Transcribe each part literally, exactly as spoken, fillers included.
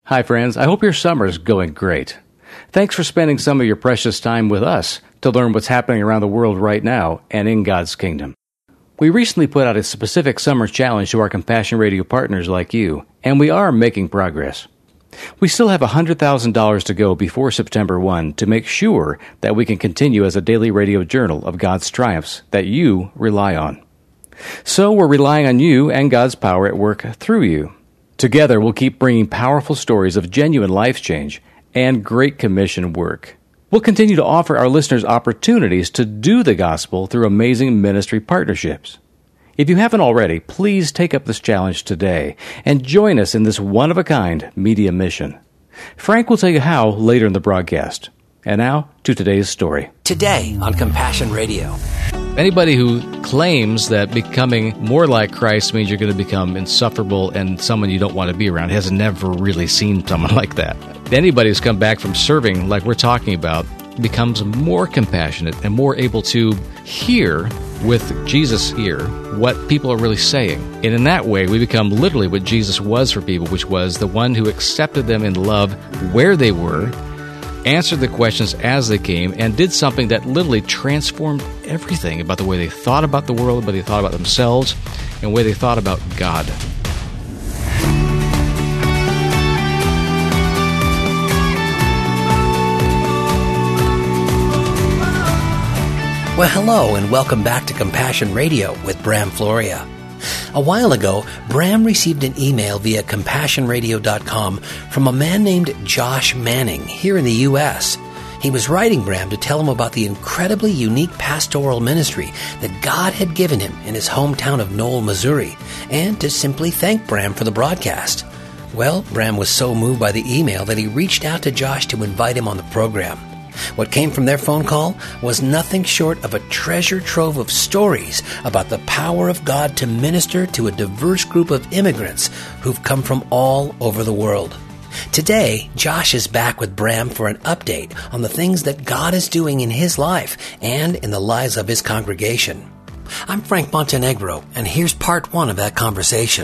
Hi, friends. I hope your summer is going great. Thanks for spending some of your precious time with us to learn what's happening around the world right now and in God's kingdom. We recently put out a specific summer challenge to our Compassion Radio partners like you, and we are making progress. We still have one hundred thousand dollars to go before September first to make sure that we can continue as a daily radio journal of God's triumphs that you rely on. So we're relying on you and God's power at work through you. Together, we'll keep bringing powerful stories of genuine life change and Great Commission work. We'll continue to offer our listeners opportunities to do the gospel through amazing ministry partnerships. If you haven't already, please take up this challenge today and join us in this one-of-a-kind media mission. Frank will tell you how later in the broadcast. And now, to today's story. Today on Compassion Radio. Anybody who claims that becoming more like Christ means you're going to become insufferable and someone you don't want to be around has never really seen someone like that. Anybody who's come back from serving, like we're talking about, becomes more compassionate and more able to hear with Jesus here what people are really saying. And in that way, we become literally what Jesus was for people, which was the one who accepted them in love where they were, answered the questions as they came, and did something that literally transformed everything about the way they thought about the world, the way they thought about themselves, and the way they thought about God. Well, hello, and welcome back to Compassion Radio with Bram Floria. A while ago, Bram received an email via compassion radio dot com from a man named Josh Manning here in the U S. He was writing Bram to tell him about the incredibly unique pastoral ministry that God had given him in his hometown of Knoll, Missouri, and to simply thank Bram for the broadcast. Well, Bram was so moved by the email that he reached out to Josh to invite him on the program. What came from their phone call was nothing short of a treasure trove of stories about the power of God to minister to a diverse group of immigrants who've come from all over the world. Today, Josh is back with Bram for an update on the things that God is doing in his life and in the lives of his congregation. I'm Frank Montenegro, and here's part one of that conversation.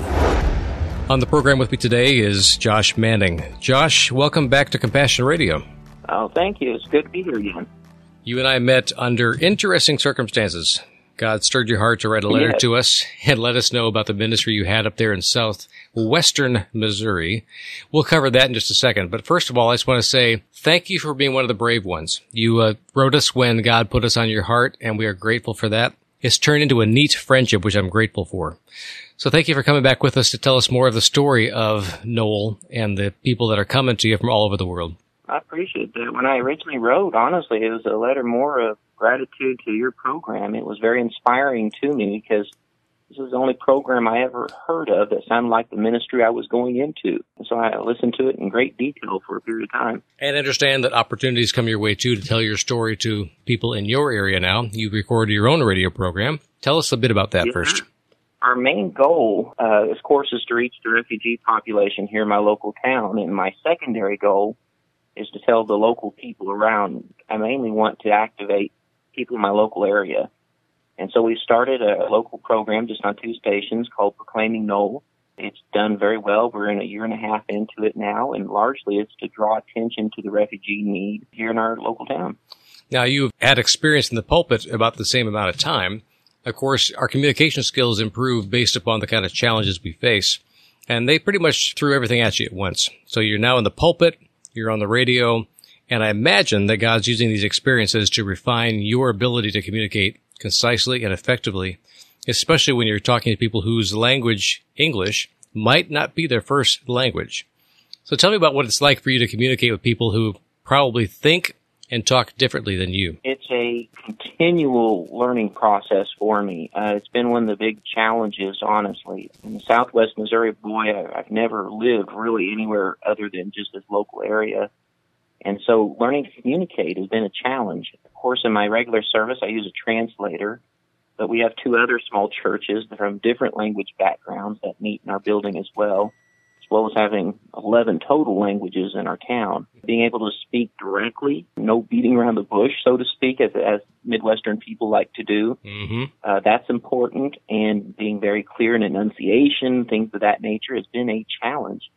On the program with me today is Josh Manning. Josh, welcome back to Compassion Radio. Oh, thank you. It's good to be here again. You and I met under interesting circumstances. God stirred your heart to write a letter yes. to us and let us know about the ministry you had up there in southwestern Missouri. We'll cover that in just a second. But first of all, I just want to say thank you for being one of the brave ones. You uh, wrote us when God put us on your heart, and we are grateful for that. It's turned into a neat friendship, which I'm grateful for. So thank you for coming back with us to tell us more of the story of Knoll and the people that are coming to you from all over the world. I appreciate that. When I originally wrote, honestly, it was a letter more of gratitude to your program. It was very inspiring to me because this is the only program I ever heard of that sounded like the ministry I was going into. And so I listened to it in great detail for a period of time. And understand that opportunities come your way, too, to tell your story to people in your area now. You recorded your own radio program. Tell us a bit about that yeah. first. Our main goal, uh, of course, is to reach the refugee population here in my local town. And my secondary goal is to tell the local people around. I mainly want to activate people in my local area. And so we started a local program just on two stations called Proclaiming Knoll. It's done very well. We're in a year and a half into it now, and largely it's to draw attention to the refugee need here in our local town. Now, you've had experience in the pulpit about the same amount of time. Of course, our communication skills improve based upon the kind of challenges we face, and they pretty much threw everything at you at once. So you're now in the pulpit, you're on the radio, and I imagine that God's using these experiences to refine your ability to communicate concisely and effectively, especially when you're talking to people whose language, English, might not be their first language. So tell me about what it's like for you to communicate with people who probably think and talk differently than you. It's a continual learning process for me. Uh, it's been one of the big challenges, honestly. In southwest Missouri, boy, I, I've never lived really anywhere other than just this local area. And so learning to communicate has been a challenge. Of course, in my regular service, I use a translator, but we have two other small churches from different language backgrounds that meet in our building as well, as well as having eleven total languages in our town. Being able to speak directly, no beating around the bush, so to speak, as, as Midwestern people like to do, mm-hmm. uh, that's important. And being very clear in enunciation, things of that nature, has been a challenge.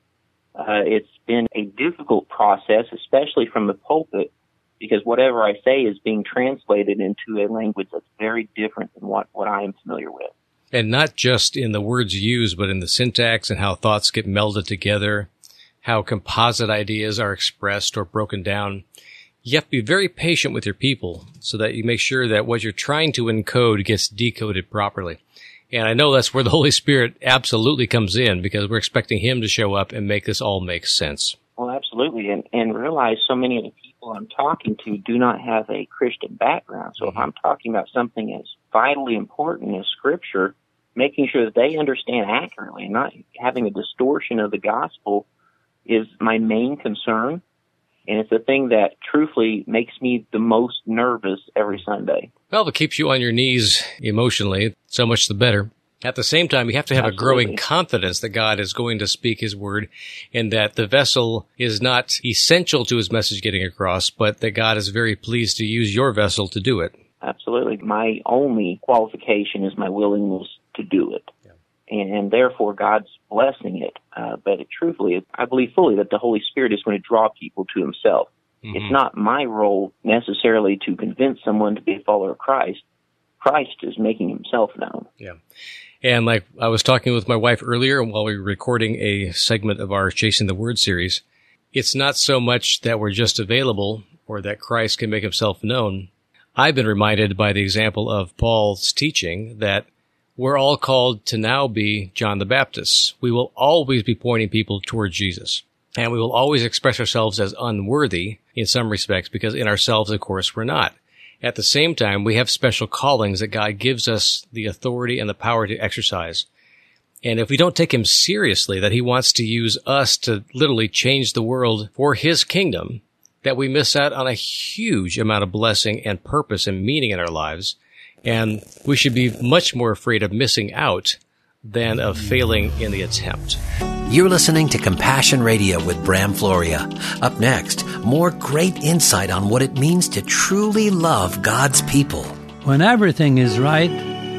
Uh, it's been a difficult process, especially from the pulpit, because whatever I say is being translated into a language that's very different than what, what I am familiar with. And not just in the words used, but in the syntax and how thoughts get melded together, how composite ideas are expressed or broken down. You have to be very patient with your people so that you make sure that what you're trying to encode gets decoded properly. And I know that's where the Holy Spirit absolutely comes in, because we're expecting Him to show up and make this all make sense. Well, absolutely. And, and realize so many of the people I'm talking to do not have a Christian background. So mm-hmm. if I'm talking about something as vitally important as Scripture, making sure that they understand accurately and not having a distortion of the gospel is my main concern. And it's the thing that truthfully makes me the most nervous every Sunday. Well, if it keeps you on your knees emotionally, so much the better. At the same time, you have to have Absolutely. a growing confidence that God is going to speak His word and that the vessel is not essential to His message getting across, but that God is very pleased to use your vessel to do it. Absolutely. My only qualification is my willingness to do it. Yeah. And, and therefore, God's blessing it. Uh, but it, truthfully, I believe fully that the Holy Spirit is going to draw people to Himself. Mm-hmm. It's not my role necessarily to convince someone to be a follower of Christ. Christ is making Himself known. Yeah. And like I was talking with my wife earlier while we were recording a segment of our Chasing the Word series, it's not so much that we're just available or that Christ can make Himself known. I've been reminded by the example of Paul's teaching that we're all called to now be John the Baptist. We will always be pointing people toward Jesus. And we will always express ourselves as unworthy in some respects, because in ourselves, of course, we're not. At the same time, we have special callings that God gives us the authority and the power to exercise. And if we don't take Him seriously, that He wants to use us to literally change the world for His kingdom, that we miss out on a huge amount of blessing and purpose and meaning in our lives. And we should be much more afraid of missing out than of failing in the attempt. You're listening to Compassion Radio with Bram Floria. Up next, more great insight on what it means to truly love God's people. When everything is right,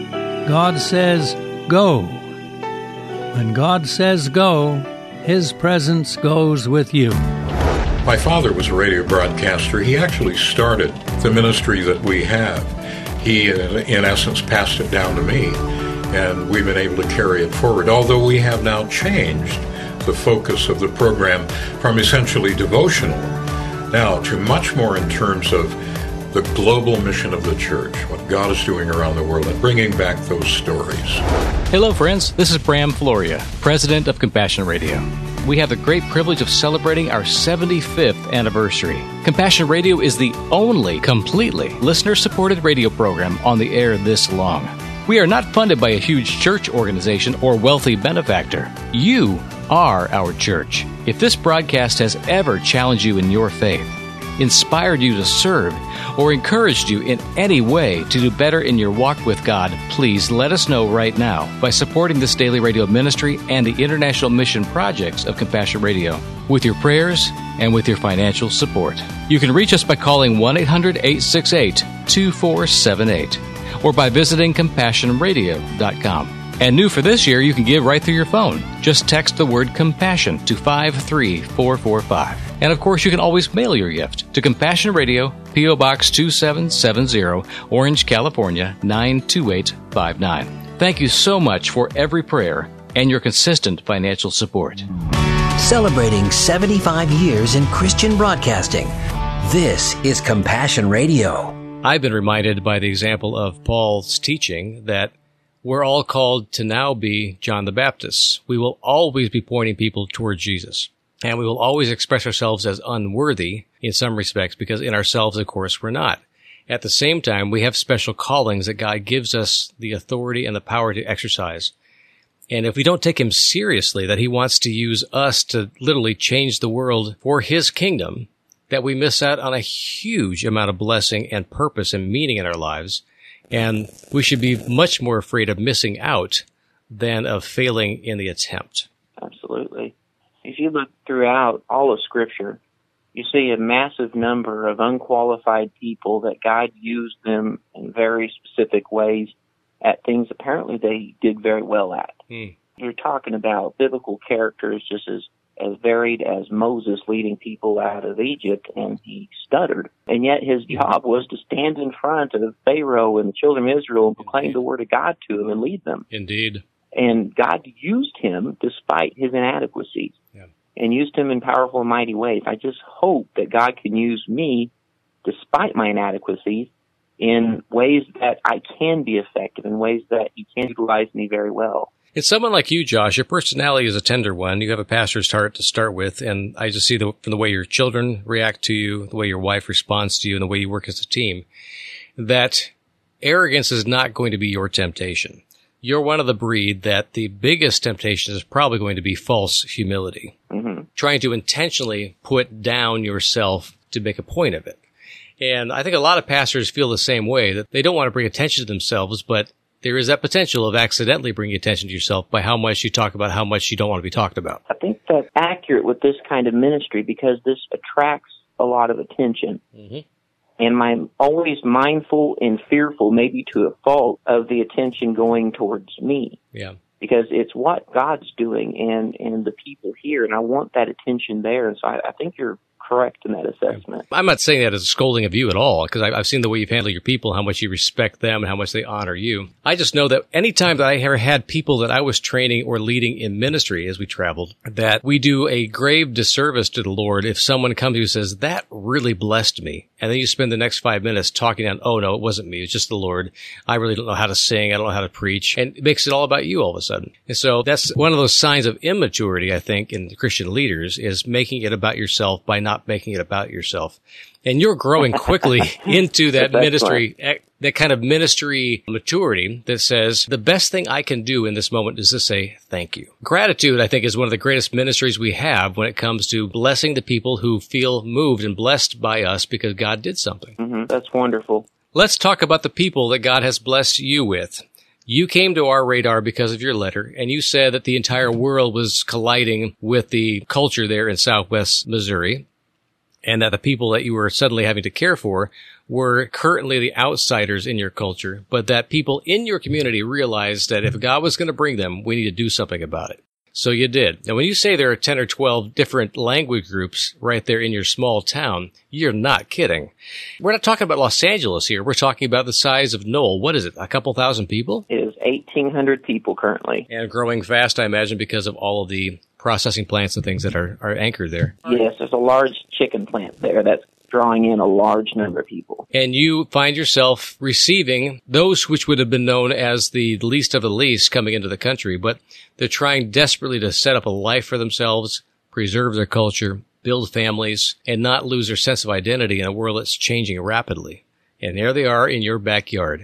God says, go. When God says go, His presence goes with you. My father was a radio broadcaster. He actually started the ministry that we have. He, in essence, passed it down to me, and we've been able to carry it forward, although we have now changed the focus of the program from essentially devotional now to much more in terms of the global mission of the church, what God is doing around the world, and bringing back those stories. Hello, friends. This is Bram Floria, president of Compassion Radio. We have the great privilege of celebrating our seventy-fifth anniversary. Compassion Radio is the only completely listener-supported radio program on the air this long. We are not funded by a huge church organization or wealthy benefactor. You are our church. If this broadcast has ever challenged you in your faith, inspired you to serve, or encouraged you in any way to do better in your walk with God, please let us know right now by supporting this daily radio ministry and the international mission projects of Compassion Radio with your prayers and with your financial support. You can reach us by calling one eight hundred, eight six eight, two four seven eight or by visiting compassion radio dot com. And new for this year, you can give right through your phone. Just text the word compassion to five three four four five. And of course, you can always mail your gift to Compassion Radio, P O Box two seven seven zero, Orange, California, nine two eight five nine. Thank you so much for every prayer and your consistent financial support. Celebrating seventy-five years in Christian broadcasting. This is Compassion Radio. I've been reminded by the example of Paul's teaching that we're all called to now be John the Baptist. We will always be pointing people toward Jesus. And we will always express ourselves as unworthy in some respects, because in ourselves, of course, we're not. At the same time, we have special callings that God gives us the authority and the power to exercise. And if we don't take Him seriously, that He wants to use us to literally change the world for His kingdom, that we miss out on a huge amount of blessing and purpose and meaning in our lives. And we should be much more afraid of missing out than of failing in the attempt. Absolutely. If you look throughout all of Scripture, you see a massive number of unqualified people that God used them in very specific ways at things apparently they did very well at. Mm. You're talking about biblical characters just as as varied as Moses leading people out of Egypt, and he stuttered. And yet his job was to stand in front of Pharaoh and the children of Israel and proclaim the word of God to them and lead them. Indeed. And God used him despite his inadequacies, yeah. and used him in powerful and mighty ways. I just hope that God can use me despite my inadequacies in ways that I can be effective, in ways that he can utilize me very well. It's someone like you, Josh. Your personality is a tender one. You have a pastor's heart to start with, and I just see the, from the way your children react to you, the way your wife responds to you, and the way you work as a team, that arrogance is not going to be your temptation. You're one of the breed that the biggest temptation is probably going to be false humility, mm-hmm. trying to intentionally put down yourself to make a point of it. And I think a lot of pastors feel the same way, that they don't want to bring attention to themselves, but there is that potential of accidentally bringing attention to yourself by how much you talk about how much you don't want to be talked about. I think that's accurate with this kind of ministry because this attracts a lot of attention. Mm-hmm. And I'm always mindful and fearful, maybe to a fault, of the attention going towards me. Yeah. Because it's what God's doing and, and the people here, and I want that attention there. And so I, I think you're correct in that assessment. I'm not saying that as a scolding of you at all, because I've seen the way you've handled your people, how much you respect them, and how much they honor you. I just know that any time that I ever had people that I was training or leading in ministry as we traveled, that we do a grave disservice to the Lord if someone comes to you and says, that really blessed me. And then you spend the next five minutes talking on, oh, no, it wasn't me. It's just the Lord. I really don't know how to sing. I don't know how to preach. And it makes it all about you all of a sudden. And so that's one of those signs of immaturity, I think, in Christian leaders, is making it about yourself by not making it about yourself. And you're growing quickly into that ministry, that kind of ministry maturity that says, the best thing I can do in this moment is to say thank you. Gratitude, I think, is one of the greatest ministries we have when it comes to blessing the people who feel moved and blessed by us because God did something. Mm-hmm. That's wonderful. Let's talk about the people that God has blessed you with. You came to our radar because of your letter, and you said that the entire world was colliding with the culture there in Southwest Missouri, and that the people that you were suddenly having to care for were currently the outsiders in your culture, but that people in your community realized that if God was going to bring them, we need to do something about it. So you did. Now, when you say there are ten or twelve different language groups right there in your small town, you're not kidding. We're not talking about Los Angeles here. We're talking about the size of Knoll. What is it, a couple thousand people? It is eighteen hundred people currently. And growing fast, I imagine, because of all of the processing plants and things that are, are anchored there. Yes, there's a large chicken plant there that's drawing in a large number of people. And you find yourself receiving those which would have been known as the least of the least coming into the country, but they're trying desperately to set up a life for themselves, preserve their culture, build families, and not lose their sense of identity in a world that's changing rapidly. And there they are in your backyard.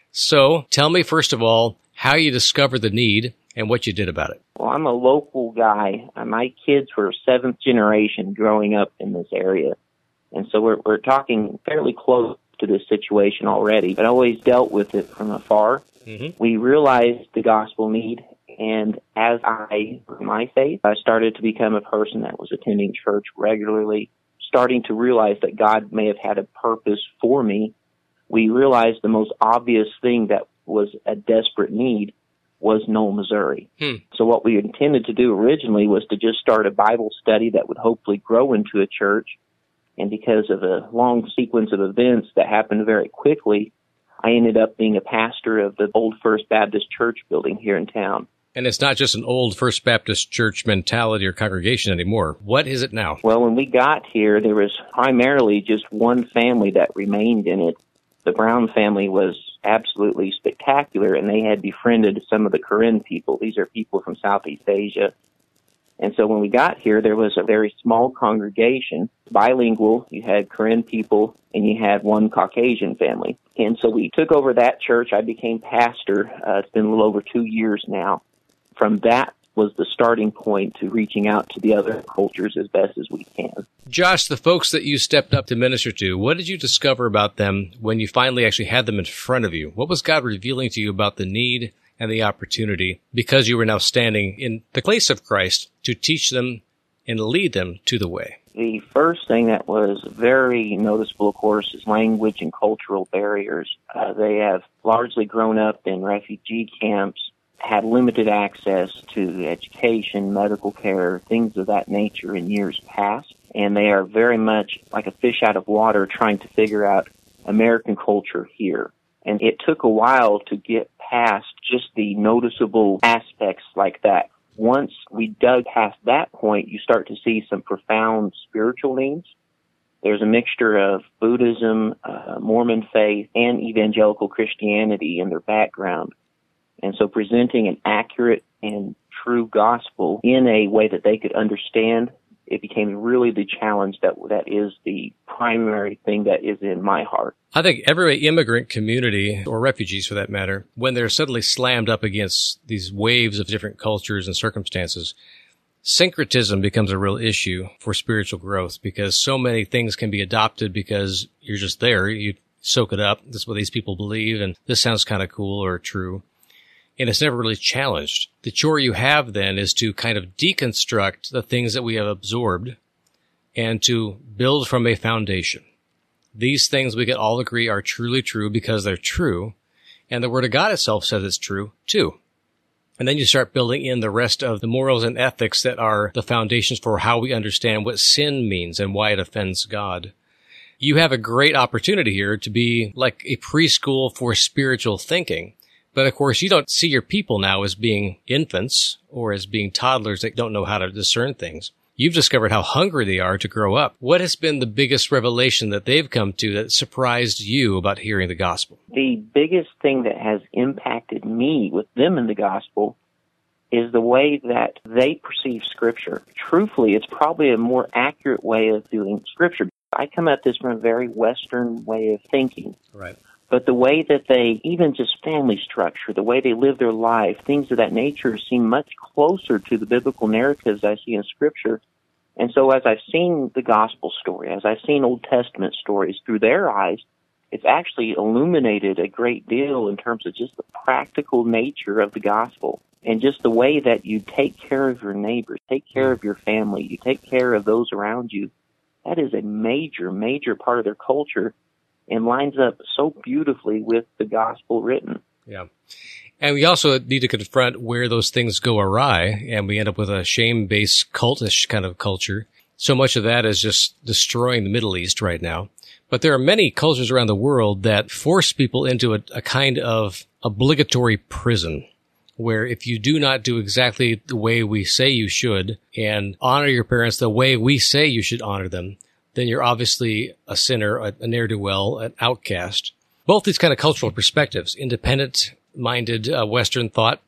So tell me, first of all, how you discovered the need and what you did about it. Well, I'm a local guy. My kids were seventh generation growing up in this area. And so we're, we're talking fairly close to this situation already, but I always dealt with it from afar. Mm-hmm. We realized the gospel need, and as I grew my faith, I started to become a person that was attending church regularly, starting to realize that God may have had a purpose for me. We realized the most obvious thing that was a desperate need was Knoll, Missouri. Hmm. So what we intended to do originally was to just start a Bible study that would hopefully grow into a church. And because of a long sequence of events that happened very quickly, I ended up being a pastor of the old First Baptist Church building here in town. And it's not just an old First Baptist Church mentality or congregation anymore. What is it now? Well, when we got here, there was primarily just one family that remained in it. The Brown family was absolutely spectacular, and they had befriended some of the Karen people. These are people from Southeast Asia. And so when we got here, there was a very small congregation, bilingual. You had Karen people, and you had one Caucasian family. And so we took over that church. I became pastor. Uh, it's been a little over two years now. From that was the starting point to reaching out to the other cultures as best as we can. Josh, the folks that you stepped up to minister to, what did you discover about them when you finally actually had them in front of you? What was God revealing to you about the need and the opportunity, because you were now standing in the place of Christ, to teach them and lead them to the way? The first thing that was very noticeable, of course, is language and cultural barriers. Uh, they have largely grown up in refugee camps, had limited access to education, medical care, things of that nature in years past. And they are very much like a fish out of water trying to figure out American culture here. And it took a while to get past just the noticeable aspects like that. Once we dug past that point, you start to see some profound spiritual needs. There's a mixture of Buddhism, uh, Mormon faith, and evangelical Christianity in their background. And so presenting an accurate and true gospel in a way that they could understand, it became really the challenge that that is the primary thing that is in my heart. I think every immigrant community, or refugees for that matter, when they're suddenly slammed up against these waves of different cultures and circumstances, syncretism becomes a real issue for spiritual growth, because so many things can be adopted because you're just there. You soak it up. This is what these people believe, and this sounds kind of cool or true. And it's never really challenged. The chore you have then is to kind of deconstruct the things that we have absorbed and to build from a foundation. These things we can all agree are truly true because they're true, and the Word of God itself says it's true too. And then you start building in the rest of the morals and ethics that are the foundations for how we understand what sin means and why it offends God. You have a great opportunity here to be like a preschool for spiritual thinking. But of course, you don't see your people now as being infants or as being toddlers that don't know how to discern things. You've discovered how hungry they are to grow up. What has been the biggest revelation that they've come to that surprised you about hearing the gospel? The biggest thing that has impacted me with them in the gospel is the way that they perceive Scripture. Truthfully, it's probably a more accurate way of viewing Scripture. I come at this from a very Western way of thinking. Right. But the way that they, even just family structure, the way they live their life, things of that nature seem much closer to the biblical narratives I see in Scripture. And so as I've seen the gospel story, as I've seen Old Testament stories through their eyes, it's actually illuminated a great deal in terms of just the practical nature of the gospel and just the way that you take care of your neighbors, take care of your family, you take care of those around you. That is a major, major part of their culture, and lines up so beautifully with the gospel written. Yeah. And we also need to confront where those things go awry, and we end up with a shame-based, cultish kind of culture. So much of that is just destroying the Middle East right now. But there are many cultures around the world that force people into a, a kind of obligatory prison, where if you do not do exactly the way we say you should and honor your parents the way we say you should honor them, then you're obviously a sinner, a, a ne'er-do-well, an outcast. Both these kind of cultural perspectives, independent-minded uh, Western thought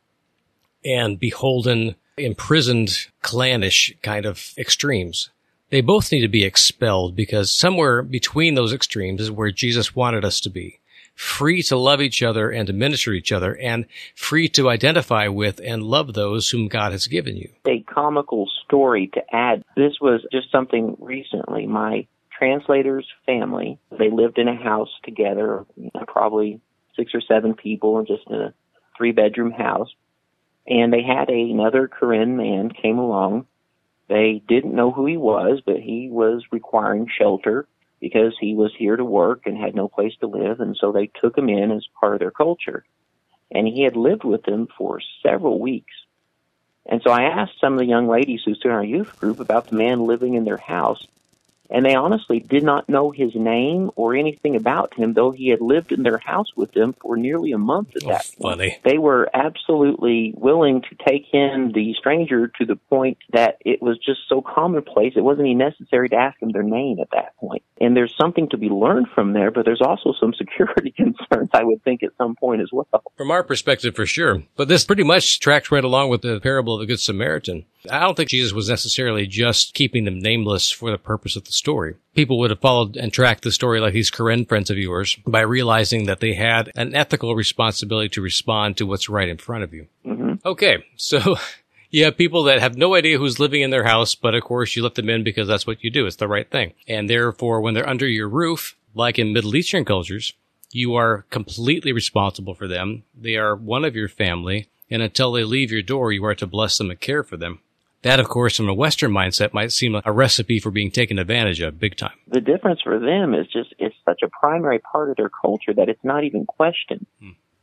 and beholden, imprisoned, clannish kind of extremes, they both need to be expelled, because somewhere between those extremes is where Jesus wanted us to be. Free to love each other and to minister to each other, and free to identify with and love those whom God has given you. A comical story to add. This was just something recently. My translator's family, they lived in a house together, you know, probably six or seven people, just in a three-bedroom house. And they had a, another Korean man came along. They didn't know who he was, but he was requiring shelter because he was here to work and had no place to live, and so they took him in as part of their culture. And he had lived with them for several weeks. And so I asked some of the young ladies who stood in our youth group about the man living in their house, and they honestly did not know his name or anything about him, though he had lived in their house with them for nearly a month at oh, that point. Funny. They were absolutely willing to take in the stranger to the point that it was just so commonplace, it wasn't even necessary to ask them their name at that point. And there's something to be learned from there, but there's also some security concerns, I would think, at some point as well. From our perspective, for sure. But this pretty much tracks right along with the parable of the Good Samaritan. I don't think Jesus was necessarily just keeping them nameless for the purpose of the story. People would have followed and tracked the story like these Korean friends of yours by realizing that they had an ethical responsibility to respond to what's right in front of you. Mm-hmm. Okay, so you have people that have no idea who's living in their house, but of course you let them in because that's what you do. It's the right thing. And therefore, when they're under your roof, like in Middle Eastern cultures, you are completely responsible for them. They are one of your family, and until they leave your door, you are to bless them and care for them. That, of course, from a Western mindset, might seem a recipe for being taken advantage of big time. The difference for them is just it's such a primary part of their culture that it's not even questioned. Hmm.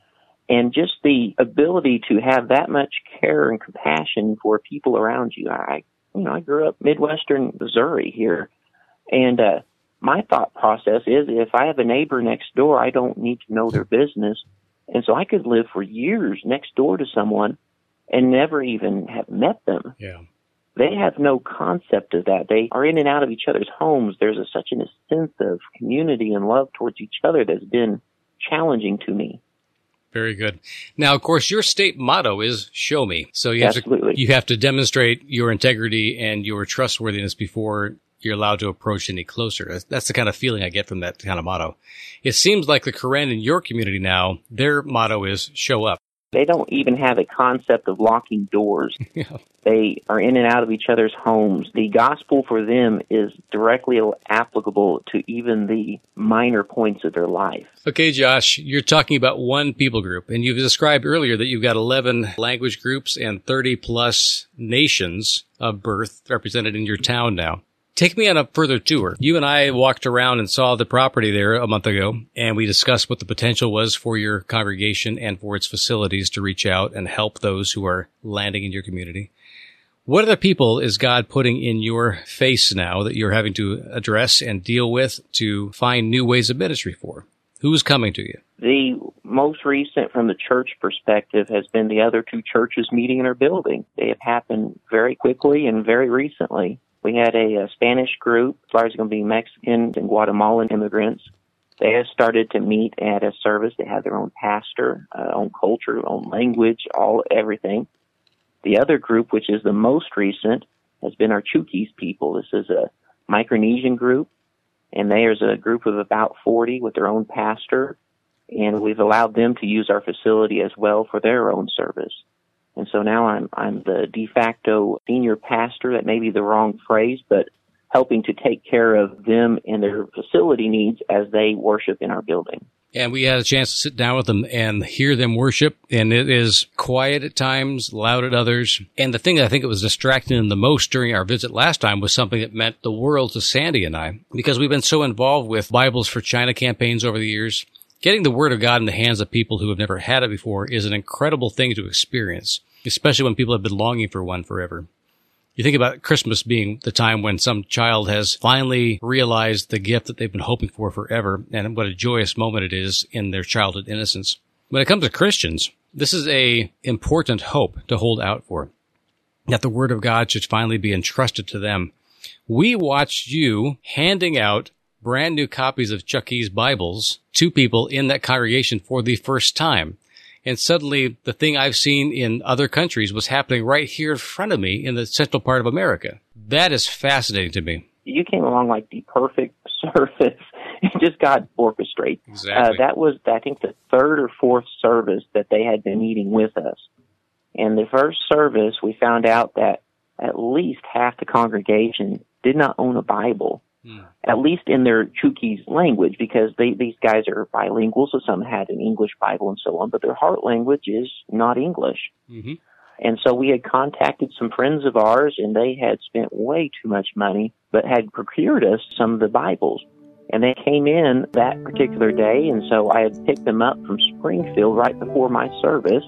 And just the ability to have that much care and compassion for people around you. I, you know, I grew up Midwestern Missouri here, and uh, my thought process is if I have a neighbor next door, I don't need to know their business. And so I could live for years next door to someone and never even have met them. Yeah. They have no concept of that. They are in and out of each other's homes. There's a, such a sense of community and love towards each other that's been challenging to me. Very good. Now, of course, your state motto is "Show me." So you have Absolutely. to you have to demonstrate your integrity and your trustworthiness before you're allowed to approach any closer. That's the kind of feeling I get from that kind of motto. It seems like the Karen in your community now, their motto is "Show up." They don't even have a concept of locking doors. Yeah. They are in and out of each other's homes. The gospel for them is directly applicable to even the minor points of their life. Okay, Josh, you're talking about one people group, and you've described earlier that you've got eleven language groups and thirty plus nations of birth represented in your town now. Take me on a further tour. You and I walked around and saw the property there a month ago, and we discussed what the potential was for your congregation and for its facilities to reach out and help those who are landing in your community. What other people is God putting in your face now that you're having to address and deal with to find new ways of ministry for? Who's coming to you? The most recent from the church perspective has been the other two churches meeting in our building. They have happened very quickly and very recently. We had a, a Spanish group, as largely going to be Mexican and Guatemalan immigrants. They have started to meet at a service. They have their own pastor, uh, own culture, own language, all everything. The other group, which is the most recent, has been our Chukis people. This is a Micronesian group, and there's a group of about forty with their own pastor, and we've allowed them to use our facility as well for their own service. And so now I'm I'm the de facto senior pastor. That may be the wrong phrase, but helping to take care of them and their facility needs as they worship in our building. And we had a chance to sit down with them and hear them worship, and it is quiet at times, loud at others. And the thing that I think it was distracting them the most during our visit last time was something that meant the world to Sandy and I, because we've been so involved with Bibles for China campaigns over the years. Getting the Word of God in the hands of people who have never had it before is an incredible thing to experience, especially when people have been longing for one forever. You think about Christmas being the time when some child has finally realized the gift that they've been hoping for forever, and what a joyous moment it is in their childhood innocence. When it comes to Christians, this is a important hope to hold out for, that the Word of God should finally be entrusted to them. We watched you handing out brand new copies of Chuck E.'s Bibles to people in that congregation for the first time. And suddenly the thing I've seen in other countries was happening right here in front of me in the central part of America. That is fascinating to me. You came along like the perfect service. Just God orchestrate. Exactly. Uh, that was, I think, the third or fourth service that they had been meeting with us. And the first service, we found out that at least half the congregation did not own a Bible. At least in their Chukis language, because they, these guys are bilingual, so some had an English Bible and so on, but their heart language is not English. Mm-hmm. And so we had contacted some friends of ours, and they had spent way too much money, but had procured us some of the Bibles. And they came in that particular day, and so I had picked them up from Springfield right before my service,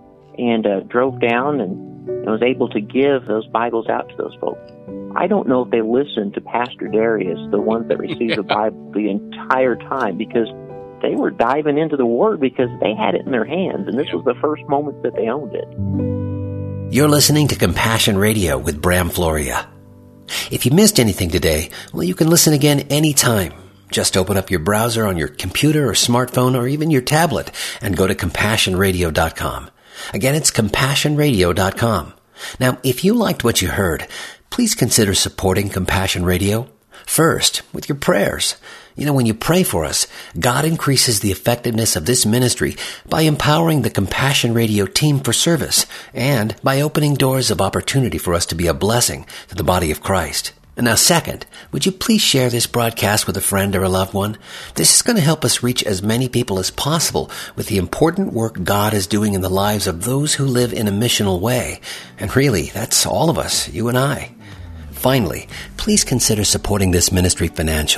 and uh, drove down and, and was able to give those Bibles out to those folks. I don't know if they listened to Pastor Darius, the ones that received the Bible the entire time, because they were diving into the Word because they had it in their hands, and this was the first moment that they owned it. You're listening to Compassion Radio with Bram Floria. If you missed anything today, well, you can listen again anytime. Just open up your browser on your computer or smartphone or even your tablet and go to compassion radio dot com. Again, it's compassion radio dot com. Now, if you liked what you heard, please consider supporting Compassion Radio. First, with your prayers. You know, when you pray for us, God increases the effectiveness of this ministry by empowering the Compassion Radio team for service and by opening doors of opportunity for us to be a blessing to the body of Christ. And now, second, would you please share this broadcast with a friend or a loved one? This is going to help us reach as many people as possible with the important work God is doing in the lives of those who live in a missional way. And really, that's all of us, you and I. Finally, please consider supporting this ministry financially.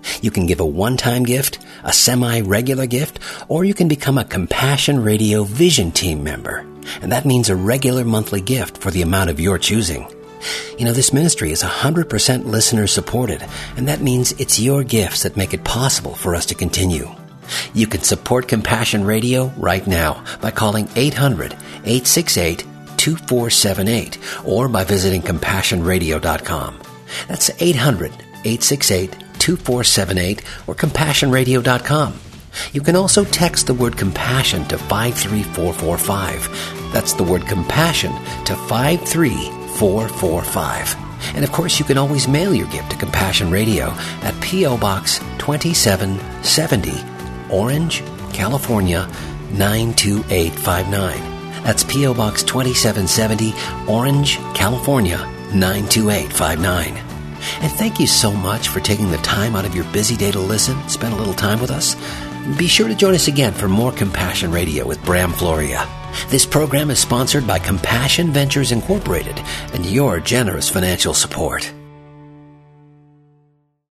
You can give a one-time gift, a semi-regular gift, or you can become a Compassion Radio Vision Team member. And that means a regular monthly gift for the amount of your choosing. You know, this ministry is one hundred percent listener-supported, and that means it's your gifts that make it possible for us to continue. You can support Compassion Radio right now by calling eight hundred, eight six eight, two four seven eight or by visiting compassion radio dot com. That's eight hundred, eight six eight, two four seven eight or compassion radio dot com. You can also text the word compassion to five three four four five. That's the word compassion to five three four four five. And of course, you can always mail your gift to Compassion Radio at P O. Box twenty-seven seventy, Orange, California, nine two eight five nine. That's P O. Box twenty-seven seventy, Orange, California, nine two eight five nine. And thank you so much for taking the time out of your busy day to listen, spend a little time with us. Be sure to join us again for more Compassion Radio with Bram Floria. This program is sponsored by Compassion Ventures Incorporated and your generous financial support.